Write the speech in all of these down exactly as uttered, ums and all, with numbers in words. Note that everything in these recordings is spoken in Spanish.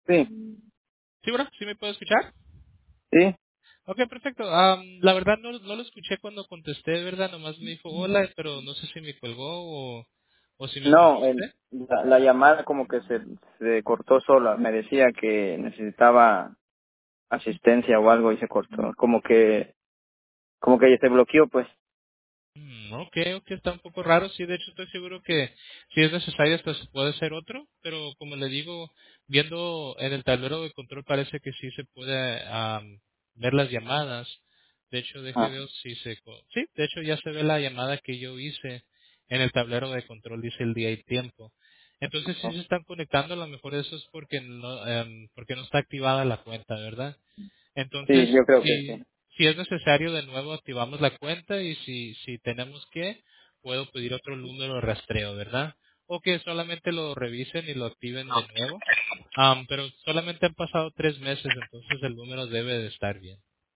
Sí, Sí, bueno, ¿sí me puede escuchar? sí. Ok, perfecto. Am, la verdad no, no lo escuché cuando contesté, ¿verdad? Nomás me dijo hola, pero no sé si me colgó o, o si me escuchó No, el, usted. la, la llamada como que se, se cortó sola. Me decía que necesitaba asistencia o algo y se cortó. Como que, como que se bloqueó, pues. Mm, ok, ok, está un poco raro. Sí, de hecho estoy seguro que si es necesario hasta se puede ser otro, pero como le digo, viendo en el tablero de control parece que sí se puede am, ver las llamadas. De hecho, deje Ah, ver si se... co- Sí, de hecho ya se ve la llamada que yo hice en el tablero de control, dice el día y tiempo. Entonces, si oh, se están conectando, a lo mejor eso es porque no, em, porque no está activada la cuenta, ¿verdad? sí, Entonces, yo creo que si, sí. si es necesario, de nuevo activamos la cuenta y si, si tenemos que, puedo pedir otro número de rastreo, ¿verdad? O que solamente lo revisen y lo activen de nuevo. Am, pero solamente han pasado tres meses, entonces el número debe de estar bien.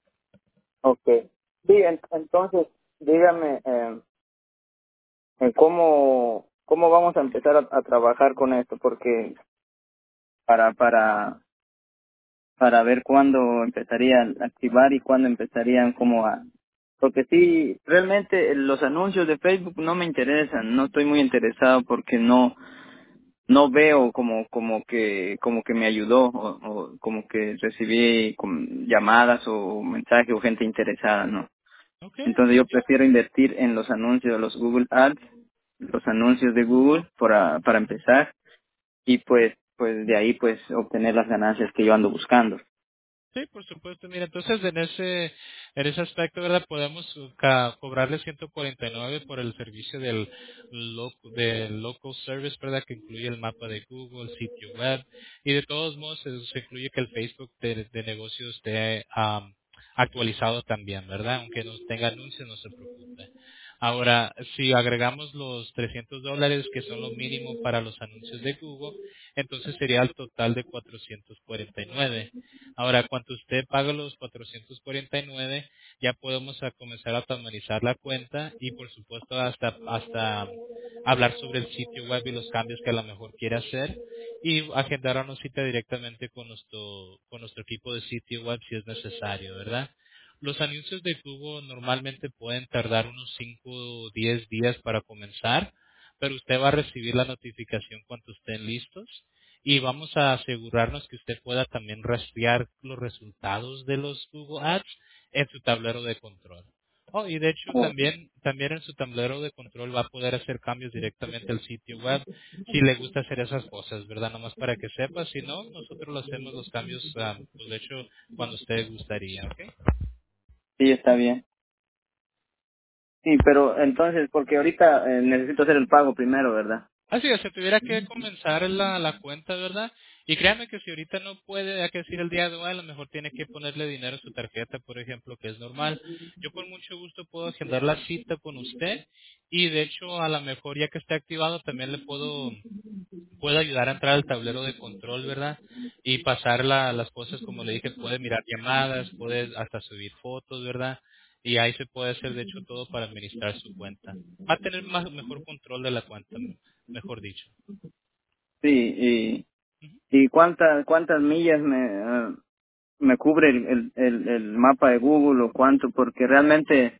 Okay. Sí, en- entonces, dígame, eh, eh, ¿cómo, cómo vamos a empezar a, a trabajar con esto? Porque para, para, para ver cuándo empezarían a activar y cuándo empezarían como a... Porque sí, realmente los anuncios de Facebook no me interesan, no estoy muy interesado porque no no veo como como que como que me ayudó o, o como que recibí como llamadas o mensajes o gente interesada, ¿no? Ok, Entonces yo prefiero invertir en los anuncios, los Google Ads, los anuncios de Google para para empezar y pues pues de ahí pues obtener las ganancias que yo ando buscando. sí, por supuesto. Mira, entonces en ese en ese aspecto, ¿verdad? Podemos uh, ca- cobrarle ciento cuarenta y nueve por el servicio del loc- del local service, ¿verdad? Que incluye el mapa de Google, sitio web y de todos modos se, se incluye que el Facebook de, de negocios esté am, actualizado también, ¿verdad? Aunque no tenga anuncios, no se preocupe. Ahora, si agregamos los trescientos dólares, que son lo mínimo para los anuncios de Google, entonces sería el total de cuatrocientos cuarenta y nueve. Ahora, cuando usted paga los cuatrocientos cuarenta y nueve, ya podemos a comenzar a automatizar la cuenta y, por supuesto, hasta hasta hablar sobre el sitio web y los cambios que a lo mejor quiere hacer y agendar una cita directamente con nuestro con nuestro equipo de sitio web si es necesario, ¿verdad? Los anuncios de Google normalmente pueden tardar unos cinco o diez días para comenzar, pero usted va a recibir la notificación cuando estén listos y vamos a asegurarnos que usted pueda también rastrear los resultados de los Google Ads en su tablero de control. Oh, y de hecho Oh, también también en su tablero de control va a poder hacer cambios directamente al sitio web si le gusta hacer esas cosas, ¿verdad? Nomás para que sepa, si no, nosotros lo hacemos los cambios, ah, pues de hecho, cuando usted gustaría, ¿ok? sí, está bien. Sí, pero entonces, porque ahorita eh, necesito hacer el pago primero, ¿verdad? Así es, se tuviera que comenzar la, la cuenta, ¿verdad? Y créame que si ahorita no puede, hay que decir el día de hoy, a lo mejor tiene que ponerle dinero a su tarjeta, por ejemplo, que es normal. Yo con mucho gusto puedo agendar la cita con usted y de hecho a lo mejor ya que esté activado también le puedo puede ayudar a entrar al tablero de control, ¿verdad? Y pasar la- las cosas, como le dije, puede mirar llamadas, puede hasta subir fotos, ¿verdad? Y ahí se puede hacer, de hecho, todo para administrar su cuenta. Va a tener más, mejor control de la cuenta, mejor dicho. Sí, y, Ujú. y cuántas cuántas millas me, eh, me cubre el, el, el, el mapa de Google o cuánto, porque realmente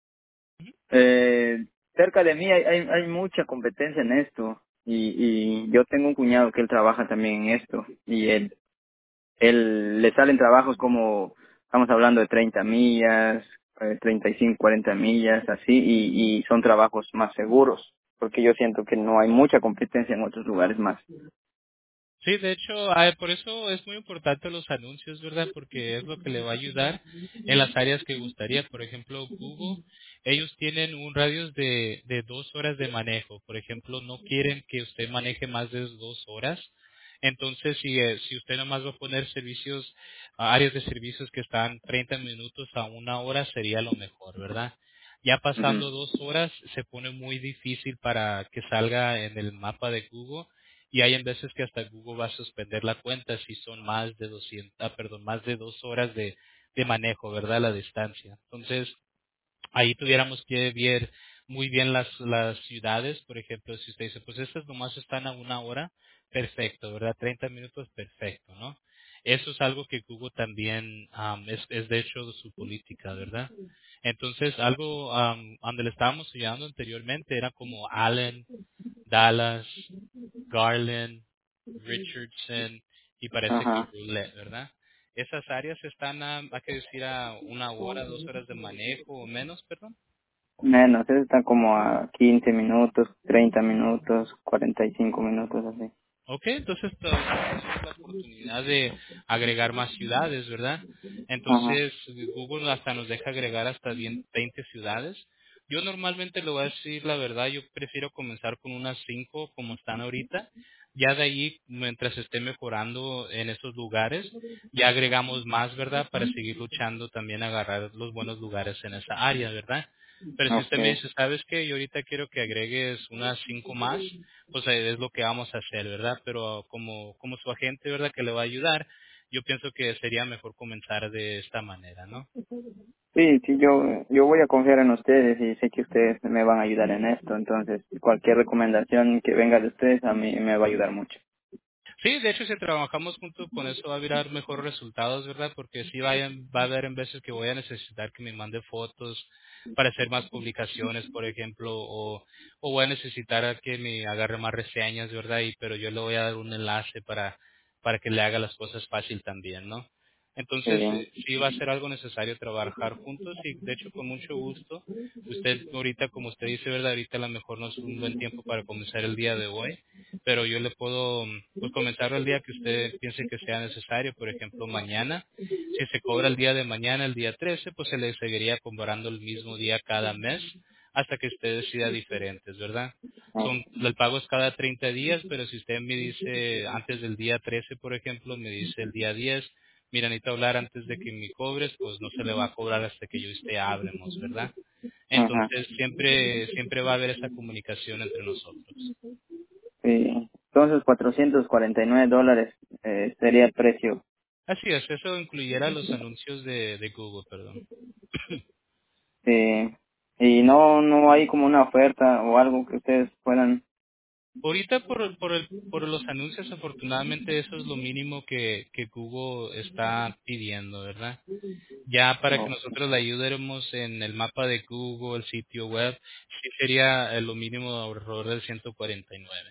eh, cerca de mí hay, hay, hay mucha competencia en esto y, y yo tengo un cuñado que él trabaja también en esto y él, él le salen trabajos como, estamos hablando de treinta millas, eh, treinta y cinco cuarenta millas, así, y, y son trabajos más seguros, porque yo siento que no hay mucha competencia en otros lugares más. Sí, de hecho, ah, por eso es muy importante los anuncios, ¿verdad? Porque es lo que le va a ayudar en las áreas que gustaría. Por ejemplo, Google, ellos tienen un radio de, de dos horas de manejo. Por ejemplo, no quieren que usted maneje más de dos horas. Entonces, si, eh, si usted nomás va a poner servicios, ah, áreas de servicios que están treinta minutos a una hora, sería lo mejor, ¿verdad? Ya Ujú. pasando dos horas, se pone muy difícil para que salga en el mapa de Google y hay en veces que hasta Google va a suspender la cuenta si son más de doscientas, ah, perdón, más de dos horas de, de manejo, ¿verdad? La distancia. Entonces, ahí tuviéramos que ver, muy bien las, las ciudades. Por ejemplo, si usted dice, pues estas nomás están a una hora, perfecto, ¿verdad? Treinta minutos, perfecto, ¿no? Eso es algo que Google también am, es, es de hecho de su política, ¿verdad? Entonces, algo am, donde le estábamos ayudando anteriormente era como Allen, Dallas, Garland, Richardson y parece que Ajá. Roulette, ¿verdad? Esas áreas están, a, hay que decir, a una hora, dos horas de manejo o menos, perdón. Menos, eso está como a quince minutos, treinta minutos, cuarenta y cinco minutos así. Ok, entonces todavía tenemos la oportunidad de agregar más ciudades, ¿verdad? Ajá. Entonces Google hasta nos deja agregar hasta veinte ciudades. Yo normalmente le voy a decir la verdad, yo prefiero comenzar con unas cinco como están ahorita. Ya de ahí, mientras esté mejorando en esos lugares, ya agregamos más, ¿verdad? Para seguir luchando también a agarrar los buenos lugares en esa área, ¿verdad? Pero si usted me Okay. dice, ¿sabes qué? Yo ahorita quiero que agregues unas cinco más, pues eh, es lo que vamos a hacer, ¿verdad? Pero como, como su agente, ¿verdad? Que le va a ayudar, yo pienso que sería mejor comenzar de esta manera, ¿no? Sí, sí, yo, yo voy a confiar en ustedes y sé que ustedes me van a ayudar en esto, entonces cualquier recomendación que venga de ustedes a mí me va a ayudar mucho. Sí, de hecho, si trabajamos juntos con eso va a haber mejores resultados, ¿verdad? Porque sí vayan, va a haber en veces que voy a necesitar que me mande fotos para hacer más publicaciones, por ejemplo, o, o voy a necesitar a que me agarre más reseñas, ¿verdad? Y, pero yo le voy a dar un enlace para, para que le haga las cosas fácil también, ¿no? Entonces, Sí. eh, sí va a ser algo necesario trabajar juntos y de hecho con mucho gusto. Usted ahorita, como usted dice, ¿verdad? Ahorita a lo mejor no es un buen tiempo para comenzar el día de hoy, pero yo le puedo mm, pues comenzar el día que usted piense que sea necesario, por ejemplo, mañana. Si se cobra el día de mañana, el día trece, pues se le seguiría cobrando el mismo día cada mes hasta que usted decida diferentes, ¿verdad? Son, el pago es cada treinta días, pero si usted me dice antes del día trece, por ejemplo, me dice el día diez, mira, necesito hablar antes de que me cobres, pues no se le va a cobrar hasta que yo y usted hablemos, ¿verdad? Ajá. Entonces siempre, siempre va a haber esa comunicación entre nosotros. Sí. Entonces cuatrocientos cuarenta y nueve dólares eh, sería el precio. Así es, eso incluyera los anuncios de, de Google, perdón. Sí. Y no, no hay como una oferta o algo que ustedes puedan. Ahorita por, el- por, el, por los anuncios, afortunadamente eso es lo mínimo que, que Google está pidiendo, ¿verdad? Ya para que Oh, nosotros le ayudemos en el mapa de Google, el sitio web, sí sería eh, lo mínimo alrededor del ciento cuarenta y nueve.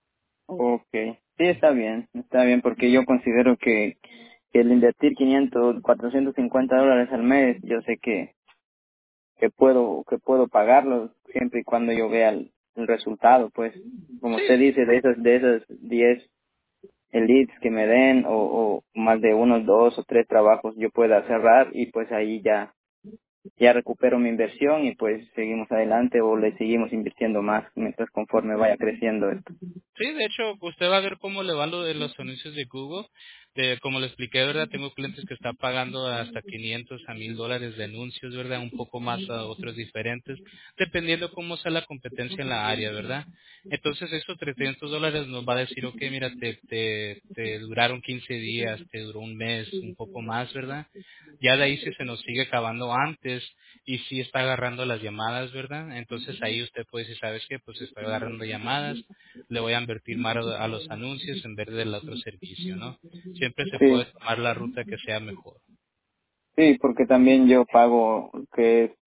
okay. Sí, está bien, está bien porque yo considero que, que el invertir quinientos, cuatrocientos cincuenta dólares al mes, yo sé que que puedo que puedo pagarlo siempre y cuando yo vea el, el resultado, pues como usted Sí, dice, de esas de esas diez leads que me den o, o más de unos dos o tres trabajos yo pueda cerrar y pues ahí ya ya recupero mi inversión y pues seguimos adelante o le seguimos invirtiendo más mientras conforme vaya creciendo esto. Sí, de hecho, usted va a ver cómo le va lo de los anuncios de Google. De, como le expliqué, ¿verdad? Tengo clientes que están pagando hasta quinientos a mil dólares de anuncios, ¿verdad? Un poco más a otros diferentes, dependiendo cómo sea la competencia en la área, ¿verdad? Entonces, esos trescientos dólares nos va a decir, ok, mira, te, te, te duraron quince días, te duró un mes, un poco más, ¿verdad? Ya de ahí si se nos sigue acabando antes y si está agarrando las llamadas, ¿verdad? Entonces ahí usted puede decir, ¿sabes qué? Pues estoy agarrando llamadas, le voy a invertir más a los anuncios en vez del otro servicio, ¿no? Siempre se Sí, puede tomar la ruta que sea mejor. sí, porque también yo pago que es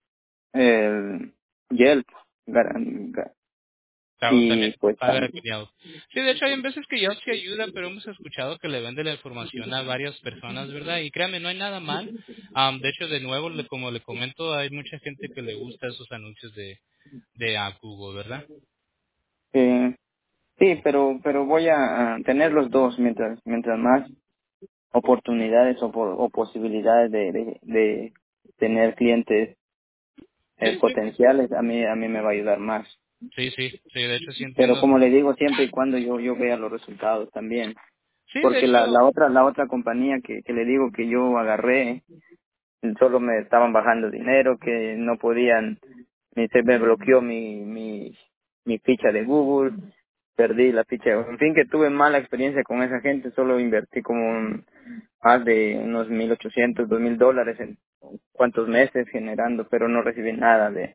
el Yelp garan- ga- Claro, también y pues paga también cuñado. Sí, de hecho hay veces que ya sí ayuda, pero hemos escuchado que le vende la información a varias personas, ¿verdad? Y créame, no hay nada mal. Am, de hecho, de nuevo, le- como le comento, hay mucha gente que le gusta esos anuncios de, de ah, Google, ¿verdad? eh, sí, pero pero voy a, a tener los dos mientras mientras más oportunidades o, po- o posibilidades de, de, de tener clientes eh, Sí, sí. potenciales a mí a mí me va a ayudar más. Sí, sí, sí, de hecho sí Pero entiendo. como le digo, siempre y cuando yo yo vea los resultados también, Sí, de porque la hecho, la otra la otra compañía que que le digo que yo agarré solo me estaban bajando dinero, que no podían, ni se me bloqueó mi, mi, mi ficha de Google, perdí la ficha, en fin que tuve mala experiencia con esa gente, solo invertí como un- más de unos mil ochocientos, dos mil dólares en cuantos meses generando, pero no recibí nada de,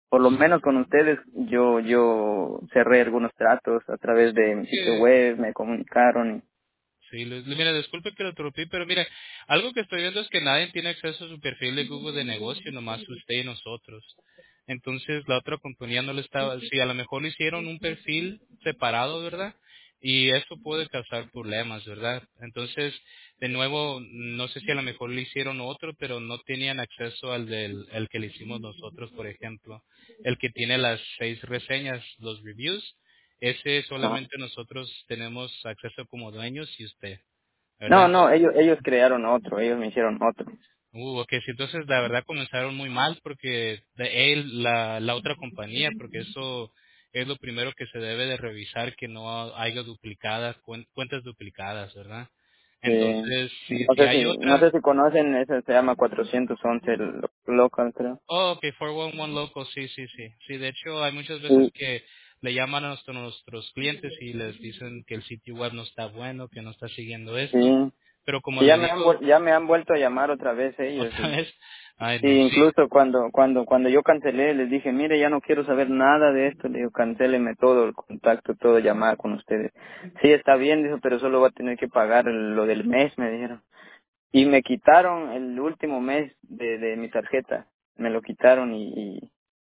por lo menos con ustedes, yo yo cerré algunos tratos a través de mi sitio Que web, me comunicaron. Sí, le- le- mira, disculpe que lo interrumpí, pero mira, algo que estoy viendo es que nadie tiene acceso a su perfil de Google de negocio, nomás usted y nosotros. Entonces, la otra compañía no le estaba, si a lo mejor le hicieron un perfil separado, ¿verdad? Y eso puede causar problemas, ¿verdad? Entonces, de nuevo, no sé si a lo mejor le hicieron otro, pero no tenían acceso al del el que le hicimos nosotros, por ejemplo. El que tiene las seis reseñas, los reviews, ese Ajá. solamente nosotros tenemos acceso como dueños y usted, No, ¿verdad? no, ellos ellos crearon otro, ellos me hicieron otro. Uh, ok, sí, entonces la verdad comenzaron muy mal porque de él, la, la otra compañía, porque eso es lo primero que se debe de revisar, que no haya duplicadas, cuen- cuentas duplicadas, ¿verdad? Sí. Entonces, si, No si sé hay si no sé otra, si conocen, ese se llama cuatrocientos once el lo- local, creo. oh, ok, cuatro uno uno Loco, sí, sí, sí. Sí, de hecho hay muchas veces Sí, que le llaman a nuestros, nuestros clientes y les dicen que el sitio web no está bueno, que no está siguiendo esto, sí. pero como Sí, ya le me han digo, vuel- ya me han vuelto a llamar otra vez ellos otra y vez, ay sí, no, sí. incluso cuando cuando cuando yo cancelé les dije, mire, ya no quiero saber nada de esto, le digo, cancéleme todo el contacto, todo llamada con ustedes. Sí, está bien, dijo, pero solo va a tener que pagar lo del mes, me dijeron. Y me quitaron el último mes de, de mi tarjeta, me lo quitaron y, y,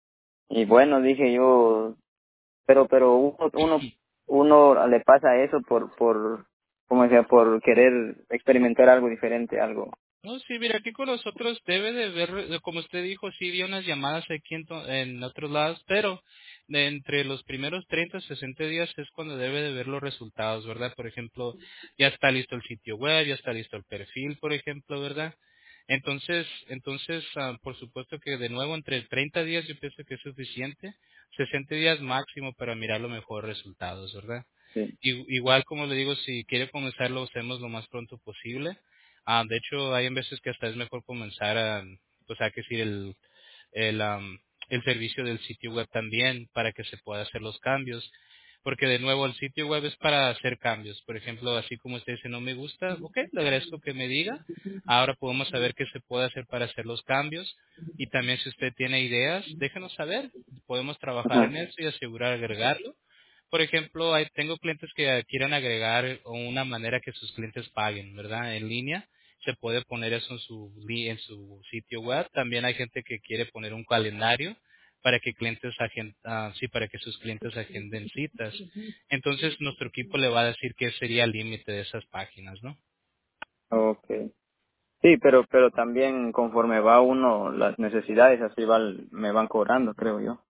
y bueno, dije yo, pero pero uno uno uno le pasa eso por por como decía, por querer experimentar algo diferente, algo. No, sí, mira, aquí con nosotros debe de ver, eh, como usted dijo, sí vi unas llamadas aquí en, to- en otros lados, pero de entre los primeros treinta a sesenta días es cuando debe de ver los resultados, ¿verdad? Por ejemplo, ya está listo el sitio web, ya está listo el perfil, por ejemplo, ¿verdad? Entonces, entonces, ah, por supuesto que de nuevo entre treinta días yo pienso que es suficiente, sesenta días máximo para mirar los mejores resultados, ¿verdad? Sí. I- Igual como le digo, si quiere comenzar lo hacemos lo más pronto posible. Ah, de hecho, hay en veces que hasta es mejor comenzar a, pues hay que decir, el, el, am, el servicio del sitio web también para que se pueda hacer los cambios. Porque de nuevo el sitio web es para hacer cambios. Por ejemplo, así como usted dice no me gusta, ok, le agradezco que me diga. Ahora podemos saber qué se puede hacer para hacer los cambios. Y también si usted tiene ideas, déjenos saber. Podemos trabajar Ajá. en eso y asegurar agregarlo. Por ejemplo, hay, tengo clientes que quieren agregar una manera que sus clientes paguen, ¿verdad? En línea. Se puede poner eso en su, li- en su sitio web. También hay gente que quiere poner un calendario para que clientes agen- ah, sí, para que sus clientes agenden citas. Entonces, nuestro equipo le va a decir qué sería el límite de esas páginas, ¿no? Okay. Sí, pero pero también conforme va uno las necesidades así va me van cobrando, creo yo.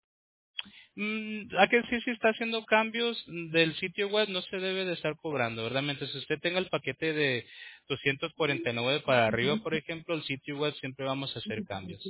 Mm, a que sí, si está haciendo cambios del sitio web, no se debe de estar cobrando, ¿verdad? Mientras usted tenga el paquete de doscientos cuarenta y nueve para arriba, por ejemplo, el sitio web siempre vamos a hacer cambios.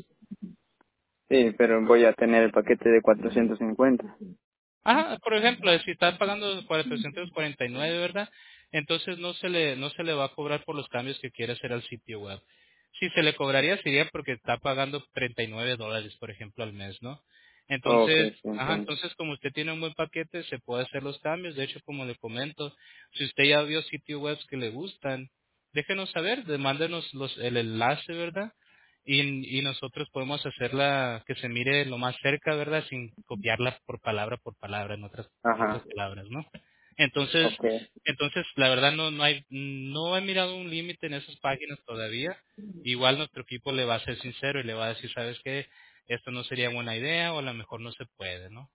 Sí, pero voy a tener el paquete de cuatrocientos cincuenta. Ajá, por ejemplo, si está pagando cuatrocientos cuarenta y nueve, ¿verdad? Entonces no se le no se le va a cobrar por los cambios que quiere hacer al sitio web. Si se le cobraría sería porque está pagando treinta y nueve dólares, por ejemplo, al mes, ¿no? Entonces, Okay, sí, ajá, entiendo. entonces como usted tiene un buen paquete, se puede hacer los cambios. De hecho, como le comento, si usted ya vio sitios web que le gustan, déjenos saber, de- mándenos los, el enlace, ¿verdad? y, y nosotros podemos hacerla que se mire lo más cerca, ¿verdad? Sin copiarla por palabra por palabra, en otras, en otras Ajá. palabras, ¿no? Entonces, Okay. entonces la verdad no, no hay, no he mirado un límite en esas páginas todavía. Igual nuestro equipo le va a ser sincero y le va a decir, ¿sabes qué? Esto no sería buena idea o a lo mejor no se puede, ¿no?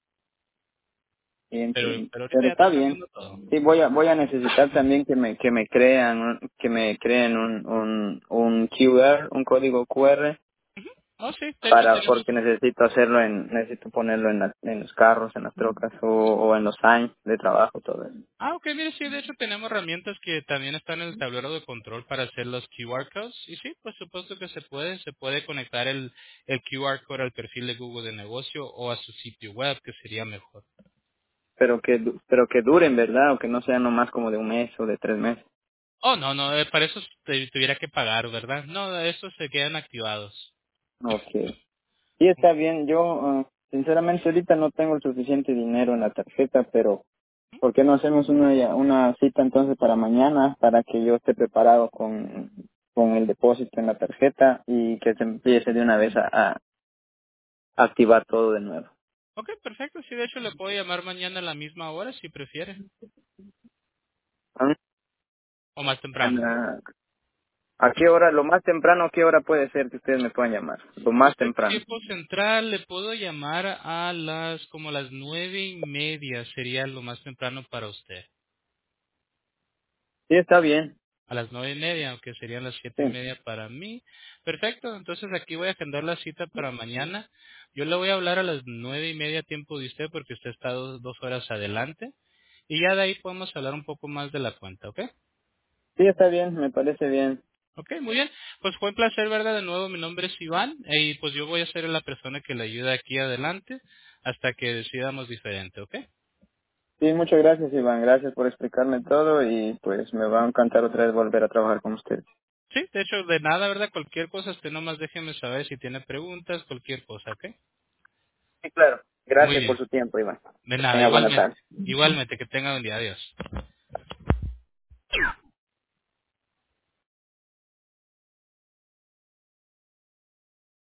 Sí, Pero, entiendo. pero ahorita Pero ya está está bien. cambiando todo. Sí, voy a voy a necesitar también que me que me crean un- que me creen un un un Q R, un código Q R Oh, sí, de hecho para tenemos. porque necesito hacerlo en necesito ponerlo en la- en los carros, en las trocas o, o en los signs de trabajo, todo eso. Ah, ok, mire, sí, de hecho tenemos herramientas que también están en el tablero de control para hacer los Q R codes. Y sí, por supuesto que se puede, se puede conectar el, el Q R code al perfil de Google de negocio o a su sitio web, que sería mejor. Pero que du- pero que duren, ¿verdad? O que no sean nomás como de un mes o de tres meses. Oh, no, no, eh, para eso te- tuviera que pagar, ¿verdad? No, esos se quedan activados. Okay. Sí, está bien. Yo, ah, sinceramente, ahorita no tengo el suficiente dinero en la tarjeta, pero ¿por qué no hacemos una, ya- una cita entonces para mañana para que yo esté preparado con, con el depósito en la tarjeta y que se empiece de una vez a, a, activar todo de nuevo. Ok, perfecto. Sí, de hecho le puedo llamar mañana a la misma hora si prefiere. Ah, O más temprano. ¿A a qué hora, lo más temprano, qué hora puede ser que ustedes me puedan llamar? Lo más Usted temprano. tiempo central le puedo llamar a las como las nueve y media sería lo más temprano para usted. Sí, está bien. A las nueve y media, aunque serían las siete Sí, y media para mí. Perfecto, entonces aquí voy a agendar la cita para mañana. Yo le voy a hablar a las nueve y media tiempo de usted porque usted está dos, dos horas adelante. Y ya de ahí podemos hablar un poco más de la cuenta, ¿ok? sí, está bien, me parece bien. Ok, muy bien. Pues fue un placer, ¿verdad? De nuevo, mi nombre es Iván y pues yo voy a ser la persona que le ayuda aquí adelante hasta que decidamos diferente, ¿ok? Sí, muchas gracias, Iván. Gracias por explicarme todo y pues me va a encantar otra vez volver a trabajar con ustedes. Sí, de hecho, de nada, ¿verdad? Cualquier cosa, usted nomás déjeme saber si tiene preguntas, cualquier cosa, ¿ok? Sí, claro. Muy Gracias por bien. su tiempo, Iván. De Que nada, tenga buena igualmente. tarde. Igualmente, que tenga un día. Adiós.